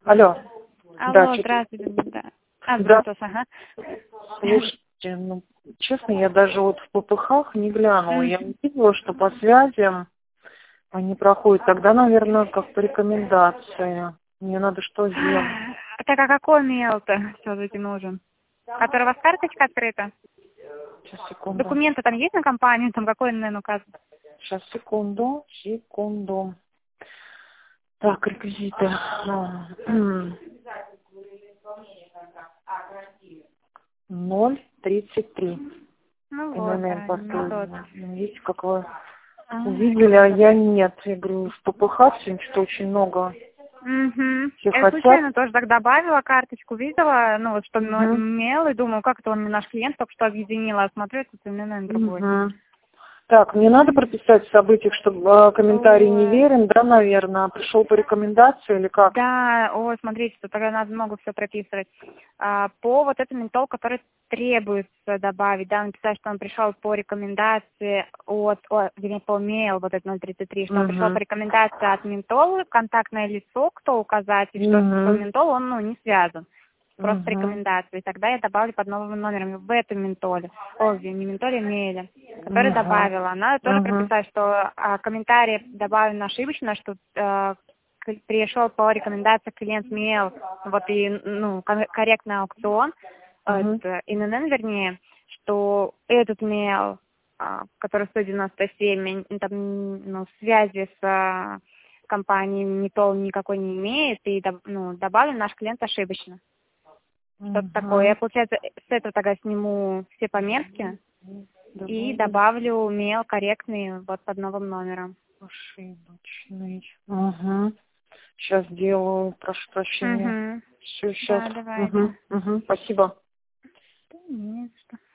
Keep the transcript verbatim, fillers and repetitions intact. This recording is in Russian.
Алло. Да, Алло, чё- здравствуйте. Да. А, Да. здравствуйте, ага. Слушайте, ну, честно, я даже вот в ППХ не глянула. М. Я не видела, что по связям они проходят. Тогда, наверное, как по рекомендации. Мне надо что сделать? Так, а какой мейл-то все-таки нужен? Который у вас карточка открыта? Сейчас, секунду. Документы там есть на компанию? Там какой эн эн указан? Сейчас, секунду, секунду. Так, реквизиты. А, м. ноль тридцать три. Ну вот, ННН да, не тот. последний. Видите, как вы А. увидели, а я нет. Я говорю, в ППХ все что очень много. Угу. Все Я хотят. случайно тоже так добавила карточку, видела, ну вот что Мгм. мейл, и думаю, как это он мне наш клиент только что объединила, а смотрю, это эн эн эн другой. Мгм. Так, мне надо прописать в событиях, чтобы э, комментарий не Ой. верен, да, наверное, пришел по рекомендации или как? Да, ой, смотрите, тут тогда надо много все прописывать. А, по вот этому ментол, который требуется добавить, да, написать, что он пришел по рекомендации от, о, вернее, по mail, вот это ноль тридцать три, что он пришел по Угу. рекомендации от ментола, контактное лицо, кто указать, и что по Угу. ментолу он, ну, не связан. Просто по Угу. рекомендации. Тогда я добавлю под новым номером в этом ментоле. Ой, не ментоле, мейле, который Угу. добавила. Надо тоже Угу. прописать, что а, комментарий добавлен ошибочно, что э, к- пришел по рекомендации клиент мейл, вот и ну кон- корректный аукцион, Угу. это эн эн эн, вернее, что этот мейл, а, который сто девяносто семь, м, там, ну, связи с а, компанией Митол никакой не имеет, и доб- ну, добавлен наш клиент ошибочно. Что-то такое. Я, Угу. получается, с этого тогда сниму все пометки и Добавлю добавлю мейл корректный вот под новым номером. ошибочный. Угу. Сейчас делаю, прошу прощения. Угу. Все, сейчас. Да, давайте. Угу. Угу. Спасибо. Да, не за что.